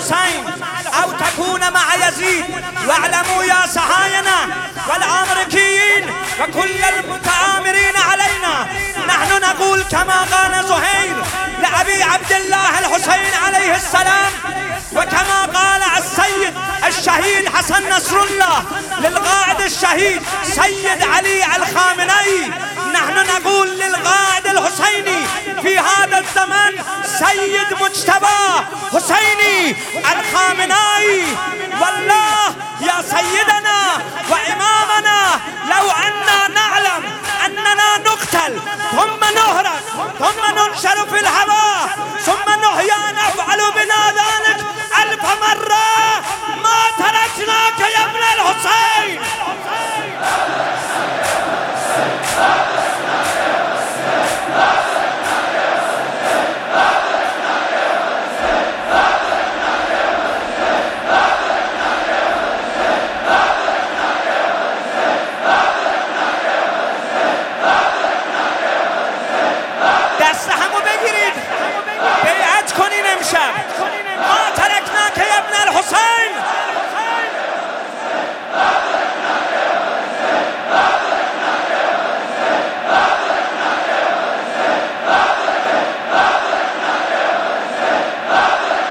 الحسين أو تكون مع يزيد. واعلموا يا صهاينة والأمريكيين وكل المتآمرين علينا، نحن نقول كما قال زهير لأبي عبد الله الحسين عليه السلام، وكما قال السيد الشهيد حسن نصر الله للقائد الشهيد سيد علي الخامنئي، نحن نقول للقائد الحسيني في هذا الزمن سيد مجتبى حسيني الخامنئي. والله